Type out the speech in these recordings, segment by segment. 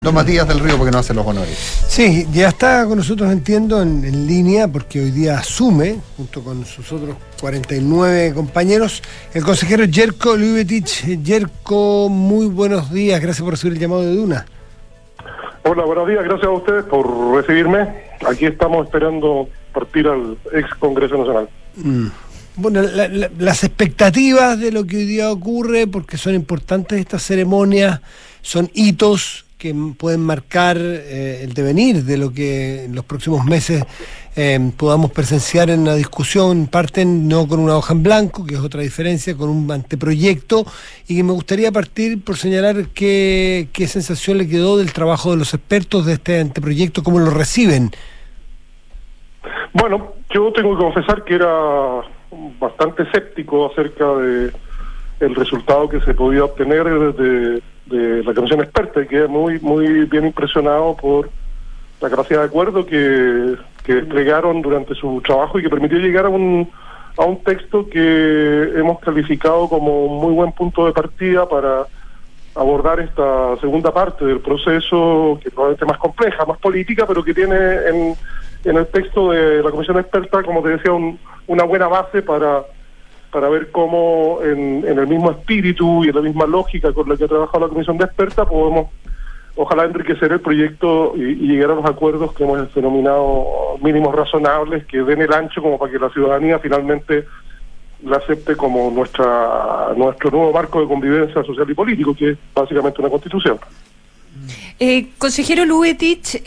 Don Matías del Río, porque no hace los honores. Sí, ya está con nosotros, entiendo, en línea, porque hoy día asume, junto con sus otros 49 compañeros, el consejero Jerko Ljubičić. Jerko, muy buenos días, gracias por recibir el llamado de Duna. Hola, buenos días, gracias a ustedes por recibirme. Aquí estamos esperando partir al ex Congreso Nacional. Bueno, las expectativas de lo que hoy día ocurre, porque son importantes estas ceremonias, son hitos que pueden marcar el devenir de lo que en los próximos meses podamos presenciar en una discusión. Parten no con una hoja en blanco, que es otra diferencia, con un anteproyecto, y que me gustaría partir por señalar qué sensación le quedó del trabajo de los expertos de este anteproyecto, cómo lo reciben. Bueno, yo tengo que confesar que era bastante escéptico acerca de el resultado que se podía obtener de la comisión experta, y quedé muy bien impresionado por la capacidad de acuerdo que desplegaron durante su trabajo y que permitió llegar a un texto que hemos calificado como un muy buen punto de partida para abordar esta segunda parte del proceso, que probablemente es más compleja, más política, pero que tiene en el texto de la comisión experta, como te decía, una buena base para ver cómo en el mismo espíritu y en la misma lógica con la que ha trabajado la comisión de experta podemos, ojalá, enriquecer el proyecto y llegar a los acuerdos que hemos denominado mínimos razonables, que den el ancho como para que la ciudadanía finalmente la acepte como nuestro nuevo marco de convivencia social y político, que es básicamente una constitución. Consejero Ljubičić,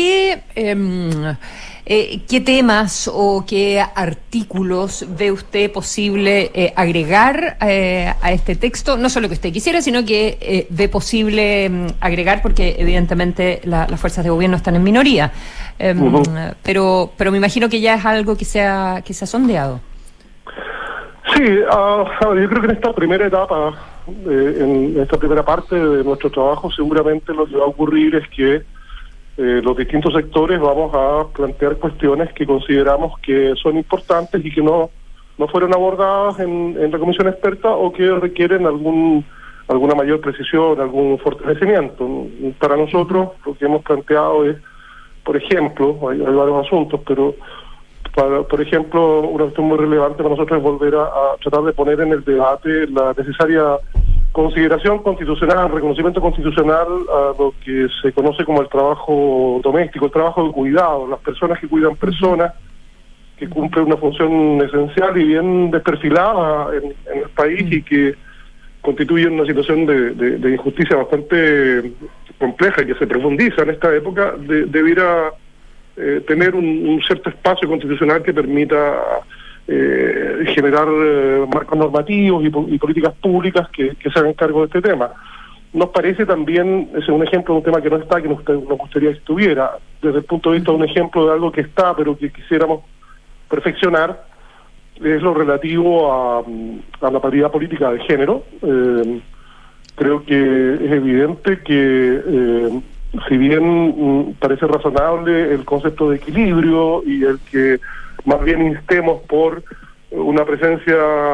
¿qué temas o qué artículos ve usted posible agregar a este texto? No solo que usted quisiera, sino que ve posible agregar, porque evidentemente las fuerzas de gobierno están en minoría. Pero me imagino que ya es algo que se ha sondeado. Sí, yo creo que en esta primera etapa, en esta primera parte de nuestro trabajo, seguramente lo que va a ocurrir es que los distintos sectores vamos a plantear cuestiones que consideramos que son importantes y que no fueron abordadas en la comisión experta, o que requieren alguna mayor precisión, algún fortalecimiento. Para nosotros lo que hemos planteado es, por ejemplo, hay varios asuntos, pero por ejemplo, una cuestión muy relevante para nosotros es volver a tratar de poner en el debate la necesaria consideración constitucional, reconocimiento constitucional a lo que se conoce como el trabajo doméstico, el trabajo de cuidado, las personas que cuidan personas, que cumplen una función esencial y bien desperfilada en el país, y que constituyen una situación de injusticia bastante compleja y que se profundiza en esta época. Debiera tener un cierto espacio constitucional que permita generar marcos normativos y políticas públicas que se hagan cargo de este tema. Nos parece también, ese es un ejemplo de un tema que no está, que nos gustaría que estuviera, desde el punto de vista de un ejemplo de algo que está, pero que quisiéramos perfeccionar, es lo relativo a la paridad política de género. Creo que es evidente que si bien parece razonable el concepto de equilibrio y el que más bien instemos por una presencia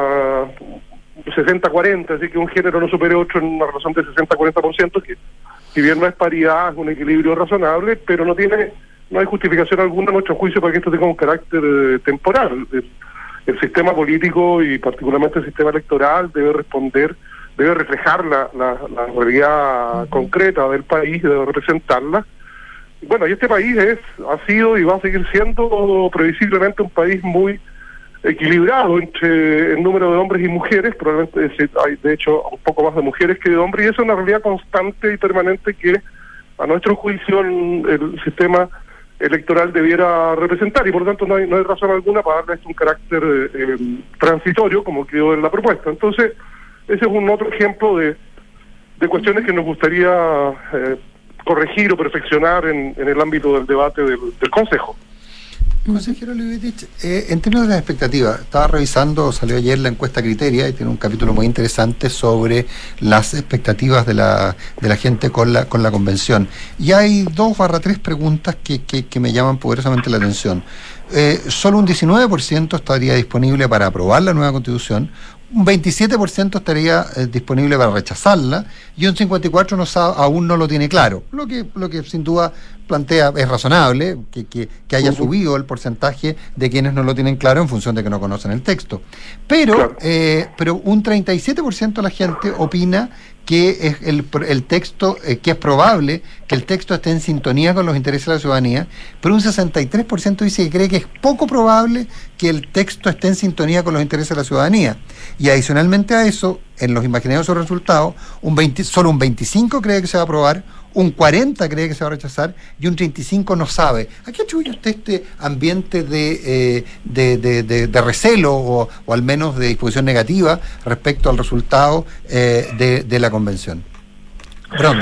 60-40, así que un género no supere 8 en una relación de 60-40%, que si bien no es paridad, es un equilibrio razonable, pero no hay justificación alguna a nuestro juicio para que esto tenga un carácter temporal. El sistema político, y particularmente el sistema electoral, debe reflejar la realidad concreta del país, debe representarla. Bueno, y este país ha sido y va a seguir siendo previsiblemente un país muy equilibrado entre el número de hombres y mujeres. Probablemente hay, de hecho, un poco más de mujeres que de hombres, y eso es una realidad constante y permanente que, a nuestro juicio, el sistema electoral debiera representar, y por lo tanto no hay razón alguna para darle un carácter transitorio, como quedó en la propuesta. Entonces, ese es un otro ejemplo de cuestiones que nos gustaría corregir o perfeccionar en el ámbito del debate del Consejo. Consejero Ljubičić, en términos de las expectativas, estaba revisando, salió ayer la encuesta Criteria, y tiene un capítulo muy interesante sobre las expectativas de la gente con la convención. Y hay 2/3 preguntas que me llaman poderosamente la atención. Solo un 19% estaría disponible para aprobar la nueva Constitución, un 27% estaría disponible para rechazarla y un 54% aún no lo tiene claro. Lo que sin duda plantea, es razonable que haya subido el porcentaje de quienes no lo tienen claro en función de que no conocen el texto. Pero un 37% de la gente opina que es el texto, que es probable que el texto esté en sintonía con los intereses de la ciudadanía, pero un 63% dice que cree que es poco probable que el texto esté en sintonía con los intereses de la ciudadanía. Y adicionalmente a eso, en los imaginarios de resultados, solo un 25% cree que se va a aprobar, un 40% cree que se va a rechazar y un 35% no sabe. ¿A qué atribuye usted este ambiente de recelo o al menos de disposición negativa respecto al resultado de la convención? Perdón,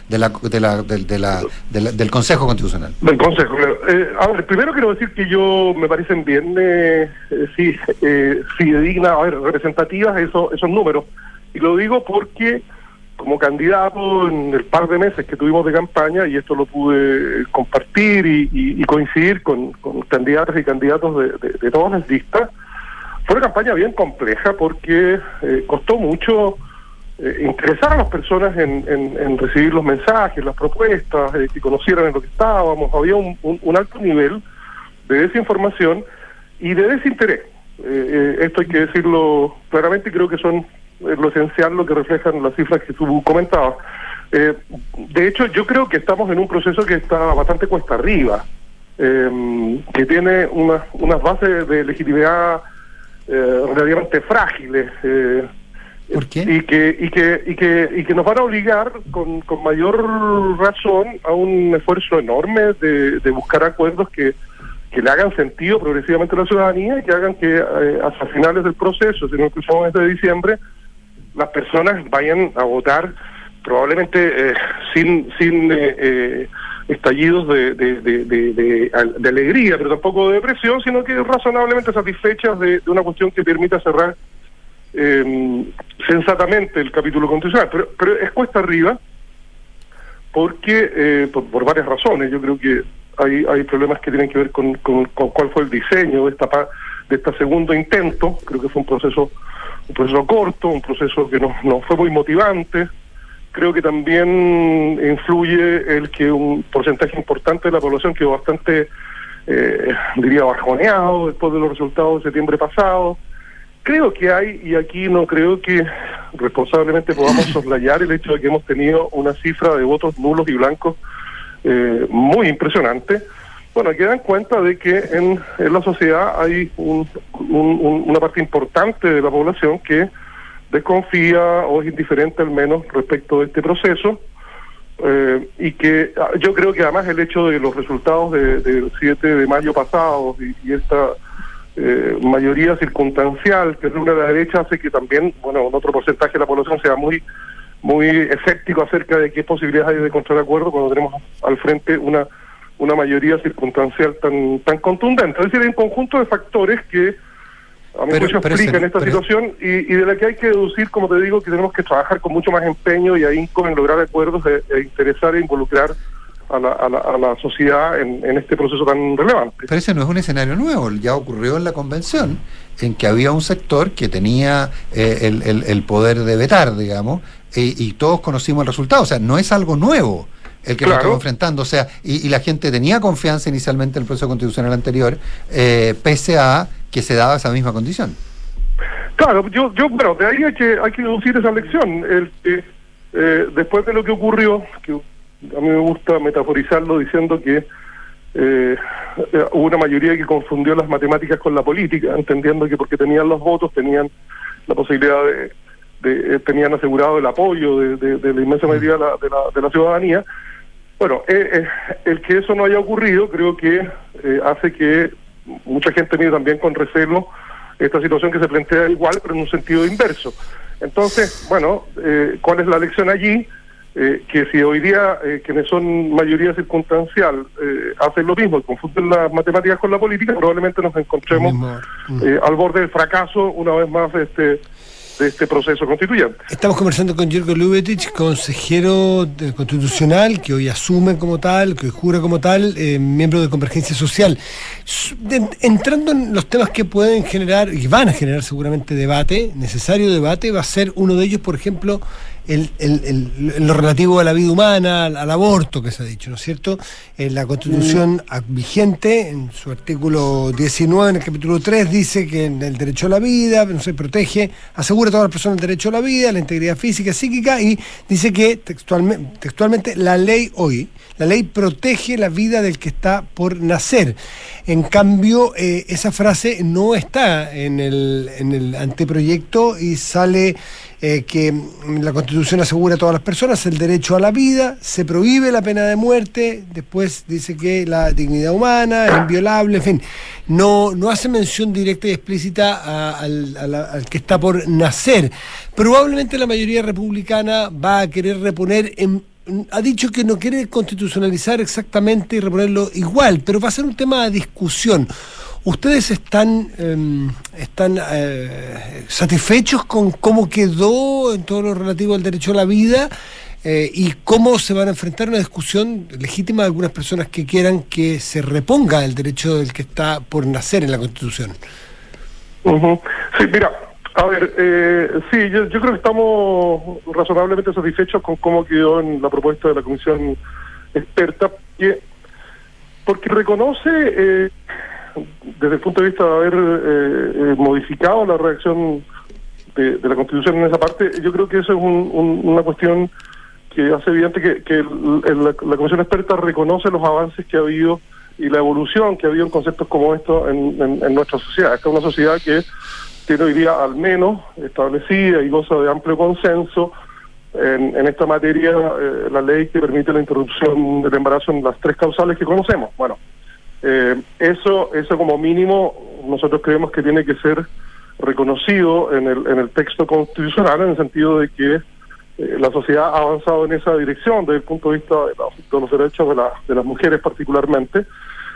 del Consejo Constitucional. Del Consejo, claro. A ver, primero quiero decir que me parecen bien, fidedignas, representativas esos números. Y lo digo porque como candidato en el par de meses que tuvimos de campaña, y esto lo pude compartir y coincidir con candidatas y candidatos de todas las listas, fue una campaña bien compleja porque costó mucho interesar a las personas en recibir los mensajes, las propuestas, que conocieran en lo que estábamos. Había un alto nivel de desinformación y de desinterés. Esto hay que decirlo claramente, y creo que son lo esencial lo que reflejan las cifras que tú comentabas. De hecho, yo creo que estamos en un proceso que está bastante cuesta arriba, que tiene unas bases de legitimidad relativamente frágiles. ¿Por qué? Y que nos van a obligar con mayor razón a un esfuerzo enorme de buscar acuerdos que le hagan sentido progresivamente a la ciudadanía y que hagan que hasta finales del proceso, si no cruzamos este de diciembre, las personas vayan a votar probablemente sin estallidos de alegría, pero tampoco de depresión, sino que razonablemente satisfechas de una cuestión que permita cerrar sensatamente el capítulo constitucional. Pero es cuesta arriba porque por varias razones. Yo creo que hay problemas que tienen que ver con cuál fue el diseño de este segundo intento. Creo que fue un proceso corto, un proceso que no fue muy motivante. Creo que también influye el que un porcentaje importante de la población quedó bastante, diría, bajoneado después de los resultados de septiembre pasado. Creo que hay, y aquí no creo que responsablemente podamos soslayar el hecho de que hemos tenido una cifra de votos nulos y blancos muy impresionante. Bueno, que dan cuenta de que en la sociedad hay una parte importante de la población que desconfía o es indiferente al menos respecto de este proceso, y que yo creo que además el hecho de los resultados del 7 de mayo pasado y esta mayoría circunstancial que reúne a la derecha hace que también, un otro porcentaje de la población sea muy escéptico acerca de qué posibilidades hay de encontrar acuerdo cuando tenemos al frente una mayoría circunstancial tan contundente. Es decir, hay un conjunto de factores que a mi juicio explican esta situación y de la que hay que deducir, como te digo, que tenemos que trabajar con mucho más empeño y ahínco en lograr acuerdos e interesar e involucrar a la sociedad en este proceso tan relevante. Pero ese no es un escenario nuevo, ya ocurrió en la convención, en que había un sector que tenía el poder de vetar, digamos, y todos conocimos el resultado. O sea, no es algo nuevo el que nos estamos enfrentando. O sea, y la gente tenía confianza inicialmente en el proceso constitucional anterior, pese a que se daba esa misma condición. Claro, bueno, de ahí hay que deducir esa lección. Después de lo que ocurrió, que a mí me gusta metaforizarlo diciendo que hubo una mayoría que confundió las matemáticas con la política, entendiendo que porque tenían los votos tenían la posibilidad tenían asegurado el apoyo de la inmensa mayoría de la ciudadanía. Bueno, el que eso no haya ocurrido creo que hace que mucha gente mire también con recelo esta situación que se plantea igual, pero en un sentido inverso. Entonces, ¿cuál es la lección allí? Que si hoy día quienes son mayoría circunstancial hacen lo mismo y confunden las matemáticas con la política, probablemente nos encontremos al borde del fracaso una vez más de este proceso constituyente. Estamos conversando con Jerko Lubetich, consejero constitucional, que hoy asume como tal, que hoy jura como tal, miembro de Convergencia Social. Entrando en los temas que pueden generar, y van a generar seguramente debate, necesario debate, va a ser uno de ellos, por ejemplo, lo relativo a la vida humana, al aborto que se ha dicho, ¿no es cierto? La Constitución vigente, en su artículo 19, en el capítulo 3, dice que el derecho a la vida, no se protege, asegura a todas las personas el derecho a la vida, la integridad física, psíquica, y dice que textualmente la ley protege la vida del que está por nacer. En cambio, esa frase no está en el anteproyecto y sale que la Constitución asegura a todas las personas el derecho a la vida, se prohíbe la pena de muerte, después dice que la dignidad humana es inviolable, en fin, no hace mención directa y explícita al que está por nacer. Probablemente la mayoría republicana va a querer reponer ha dicho que no quiere constitucionalizar exactamente y reponerlo igual, pero va a ser un tema de discusión. ¿Ustedes están satisfechos con cómo quedó en todo lo relativo al derecho a la vida y cómo se van a enfrentar a una discusión legítima de algunas personas que quieran que se reponga el derecho del que está por nacer en la Constitución? Uh-huh. Sí, mira, a ver, sí, yo creo que estamos razonablemente satisfechos con cómo quedó en la propuesta de la comisión experta, porque reconoce, desde el punto de vista de haber modificado la redacción de la Constitución en esa parte, yo creo que eso es una cuestión que hace evidente que la comisión experta reconoce los avances que ha habido y la evolución que ha habido en conceptos como estos en nuestra sociedad. Esta es una sociedad que tiene hoy día al menos establecida y goza de amplio consenso en esta materia, la ley que permite la interrupción del embarazo en las 3 causales que conocemos. Bueno, eso como mínimo nosotros creemos que tiene que ser reconocido en el texto constitucional, en el sentido de que la sociedad ha avanzado en esa dirección desde el punto de vista de los derechos de las mujeres particularmente,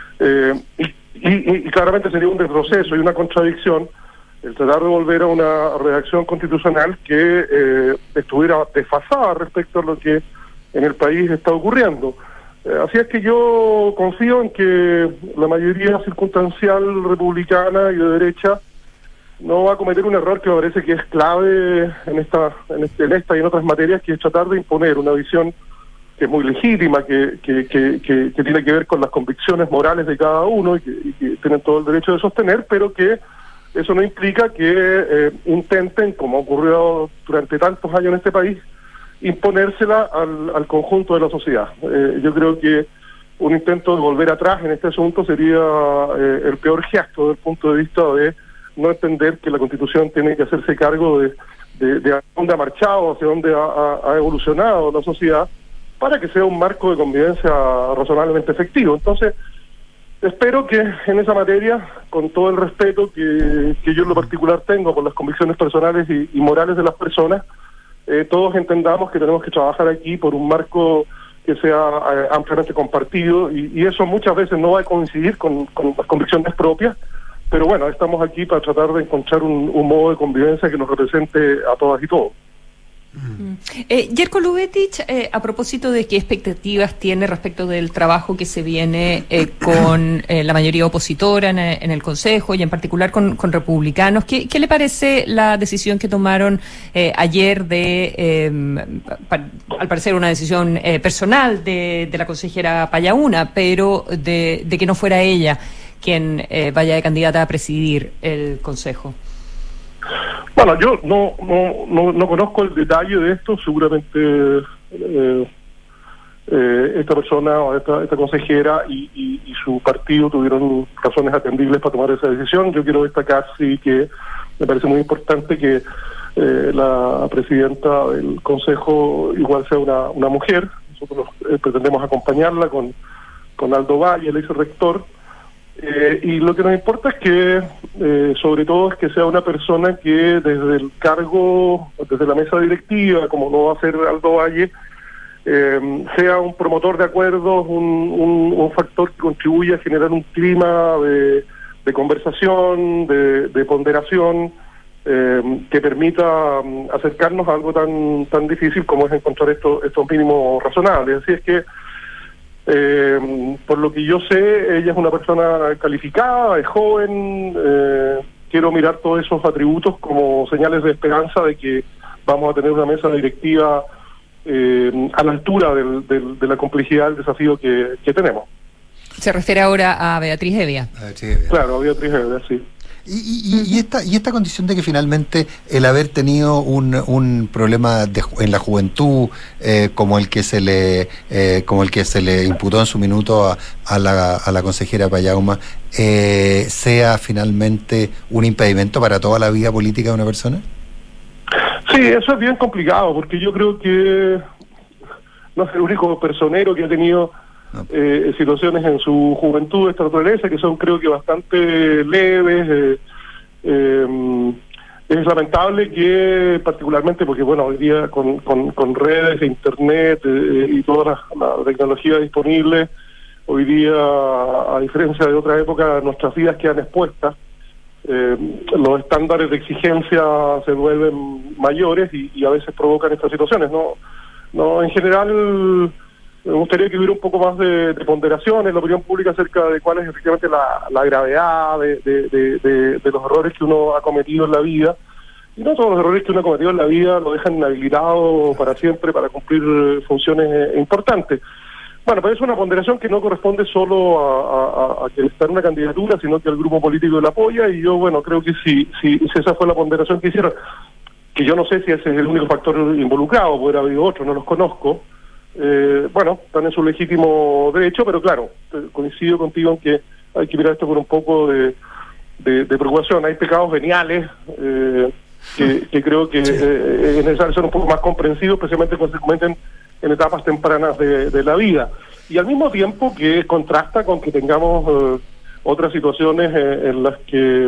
y claramente sería un retroceso y una contradicción el tratar de volver a una redacción constitucional que estuviera desfasada respecto a lo que en el país está ocurriendo. Así es que yo confío en que la mayoría circunstancial republicana y de derecha no va a cometer un error que me parece que es clave en esta y en otras materias, que es tratar de imponer una visión que es muy legítima, que tiene que ver con las convicciones morales de cada uno y que tienen todo el derecho de sostener, pero que eso no implica que intenten, como ha ocurrido durante tantos años en este país, imponérsela al conjunto de la sociedad. Yo creo que un intento de volver atrás en este asunto sería el peor gesto desde el punto de vista de no entender que la Constitución tiene que hacerse cargo de a dónde ha marchado, hacia dónde ha evolucionado la sociedad, para que sea un marco de convivencia razonablemente efectivo. Entonces, espero que en esa materia, con todo el respeto que yo en lo particular tengo por las convicciones personales y morales de las personas, todos entendamos que tenemos que trabajar aquí por un marco que sea ampliamente compartido, y eso muchas veces no va a coincidir con las convicciones propias, pero bueno, estamos aquí para tratar de encontrar un modo de convivencia que nos represente a todas y todos. Jerko Lubetich, a propósito de qué expectativas tiene respecto del trabajo que se viene con la mayoría opositora en el Consejo y en particular con republicanos, ¿qué le parece la decisión que tomaron ayer al parecer una decisión personal de la consejera Payaúna, pero de que no fuera ella quien vaya de candidata a presidir el Consejo? Bueno, yo no conozco el detalle de esto. Seguramente esta persona o esta consejera y su partido tuvieron razones atendibles para tomar esa decisión. Yo quiero destacar, sí, que me parece muy importante que la presidenta del Consejo igual sea una mujer. Nosotros pretendemos acompañarla con Aldo Valle, el ex rector. Y lo que nos importa es que, sobre todo, es que sea una persona que desde el cargo, desde la mesa directiva, como lo va a hacer Aldo Valle, sea un promotor de acuerdos, un factor que contribuya a generar un clima de conversación, de ponderación, que permita acercarnos a algo tan difícil como es encontrar estos mínimos razonables. Así es que, por lo que yo sé, ella es una persona calificada, es joven. Quiero mirar todos esos atributos como señales de esperanza de que vamos a tener una mesa directiva a la altura de la complejidad del desafío que tenemos. Se refiere ahora a Beatriz Hevia. Claro, a Beatriz Hevia, sí. Y esta condición de que finalmente el haber tenido un problema en la juventud como el que se le imputó en su minuto a la consejera Payauma sea finalmente un impedimento para toda la vida política de una persona. Sí, eso es bien complicado, porque yo creo que no es el único personero que ha tenido situaciones en su juventud de esta naturaleza, que son, creo que, bastante leves. Es lamentable que, particularmente porque, bueno, hoy día con redes de internet y toda la tecnología disponible, hoy día, a diferencia de otra época, nuestras vidas quedan expuestas. Los estándares de exigencia se vuelven mayores y a veces provocan estas situaciones. No, en general, me gustaría que hubiera un poco más de ponderación en la opinión pública acerca de cuál es efectivamente la gravedad de los errores que uno ha cometido en la vida. Y no todos los errores que uno ha cometido en la vida lo dejan inhabilitado para siempre para cumplir funciones importantes. Bueno, pero es una ponderación que no corresponde solo a quien está en una candidatura, sino que al grupo político que la apoya. Y yo, bueno, creo que si esa fue la ponderación que hicieron, que yo no sé si ese es el único factor involucrado, puede haber habido otros, no los conozco. Bueno, están en su legítimo derecho, pero claro, coincido contigo en que hay que mirar esto con un poco de preocupación. Hay pecados veniales que creo que es necesario ser un poco más comprensivos, especialmente cuando se cometen en etapas tempranas de la vida. Y al mismo tiempo que contrasta con que tengamos otras situaciones en las que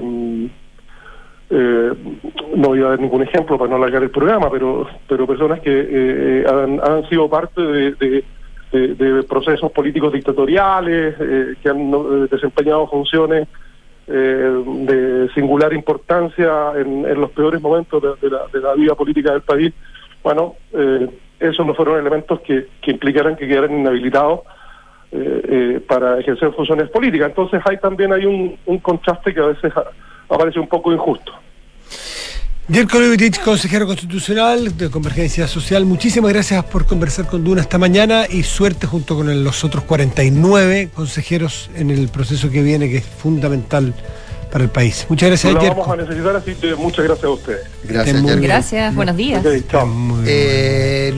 no voy a dar ningún ejemplo para no alargar el programa, pero personas que han sido parte de procesos políticos dictatoriales, que han desempeñado funciones de singular importancia en los peores momentos de la vida política del país. Bueno, esos no fueron elementos que implicaran que quedaran inhabilitados para ejercer funciones políticas. Entonces también hay un contraste que a veces aparece un poco injusto. Jerko Leibovich, consejero constitucional de Convergencia Social, muchísimas gracias por conversar con Duna esta mañana y suerte junto con los otros 49 consejeros en el proceso que viene, que es fundamental para el país. Muchas gracias, Jerko. Lo vamos a necesitar, así que muchas gracias a ustedes. Gracias, Jerko. Gracias, buenos días. Okay, chao.